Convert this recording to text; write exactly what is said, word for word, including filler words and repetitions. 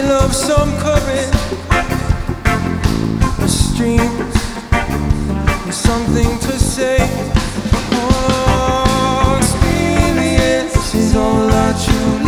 of some courage, a stream, and something to say. Oh, experience is all that you